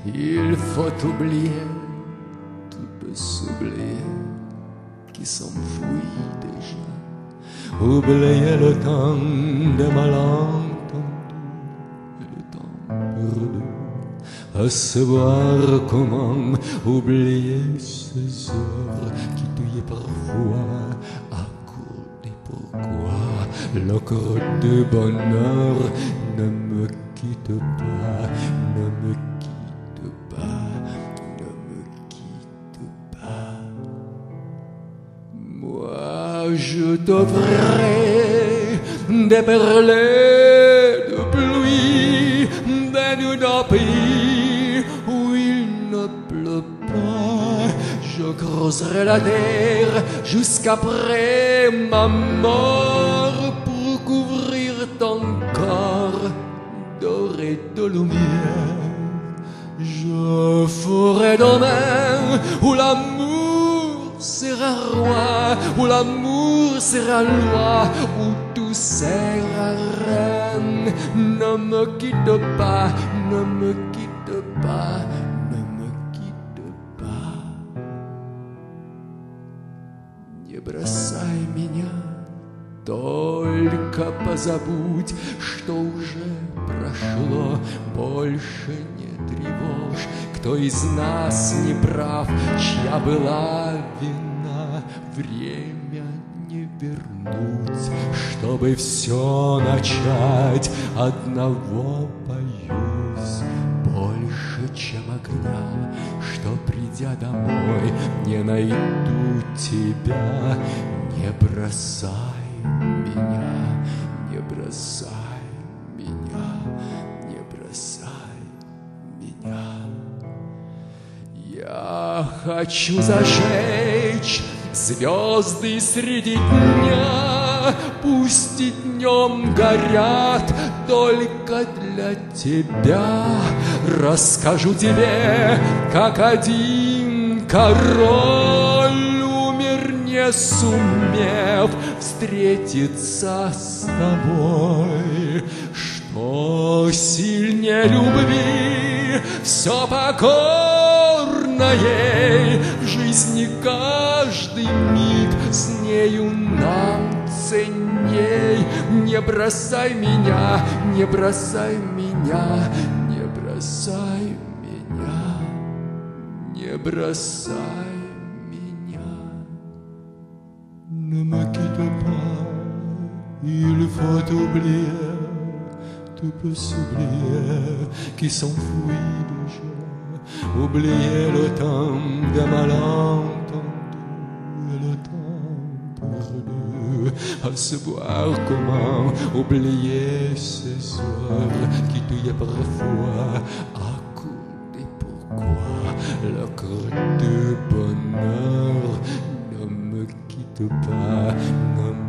Il faut oublier, tout peut s'oublier, qui s'enfuit déjà. Oublier le temps des malentendus et le temps perdu. À savoir comment oublier ces heures qui tuaient parfois. À court et pourquoi le corps de bonheur ne me quitte pas, ne me quitte pas, ne me quitte pas. Moi je t'offrirai des perles de pluie, des nuits d'un pays où il ne pleut pas. Je creuserai la terre jusqu'après ma mort pour couvrir ton corps d'or et de lumière. Je ferai domaine où l'amour sera roi, où l'amour sera loi, où tout sera reine. Ne me quitte pas, ne me quitte pas, ne me quitte pas. Не бросай меня, только позабудь, что уже прошло. Больше не тревожь, кто из нас не прав, чья была вина. Время не вернуть, чтобы все начать. Одного боюсь больше, чем огня, что, придя домой, не найду тебя. Не бросай меня, не бросай меня, не бросай меня. Я хочу зажечь звезды среди дня, пусть и днем горят только для тебя. Расскажу тебе, как один король умер, не сумев встретиться с тобой. Что сильнее любви, все покорно ей, в жизни каждый миг с нею нам ценней. Не бросай меня, не бросай меня, не бросай меня, не бросай меня. Ne me quitte pas, il faut oublier, tout peut s'oublier, qui s'enfuit déjà. Oublier le temps des malentendus et le temps perdu. À savoir comment oublier ces heures qui tuaient parfois. À coup et pourquoi le cœur de bonheur ne me quitte pas, ne